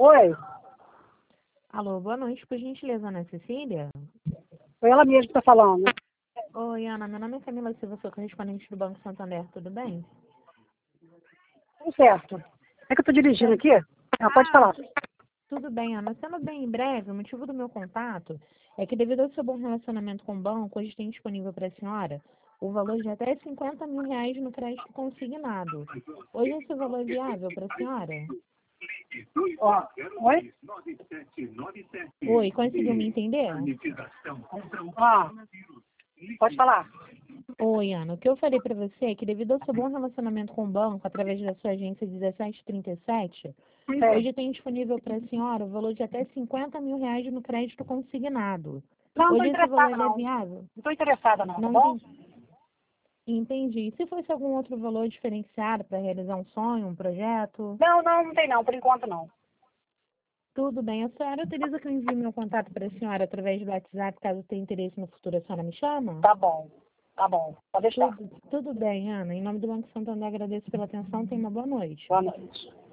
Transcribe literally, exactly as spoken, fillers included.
Oi, Alô, boa noite, por gentileza, Ana Cecília? foi ela mesma que está falando. Oi, Ana, meu nome é Camila Silva, sou correspondente do Banco Santander, tudo bem? Tudo certo. É que eu estou dirigindo aqui? Não, pode Ah, falar. tu- tudo bem, Ana. Sendo bem breve, o motivo do meu contato é que, devido ao seu bom relacionamento com o banco, hoje tem disponível para a senhora o valor de até cinquenta mil reais no crédito consignado. Hoje esse valor é viável para a senhora? Ó, oi? Oi, conseguiu me entender? Ó, pode falar. Oi, Ana. O que eu falei para você é que, devido ao seu bom relacionamento com o banco, através da sua agência dezessete trinta e sete, É. hoje tem disponível para a senhora o valor de até cinquenta mil reais no crédito consignado. Não, não estou Hoje esse valor interessada, ele é não. viável? Não estou interessada, não, tá Não bom? entendi. Entendi. Se fosse algum outro valor diferenciado para realizar um sonho, um projeto, Não, não, não tem não, por enquanto não. tudo bem. A senhora autoriza que eu envie meu contato para a senhora através do WhatsApp, caso tenha interesse no futuro, a senhora me chama? Tá bom, tá bom, pode deixar. Tudo, tudo bem, Ana. Em nome do Banco Santander, agradeço pela atenção. Tenha uma boa noite. Boa noite.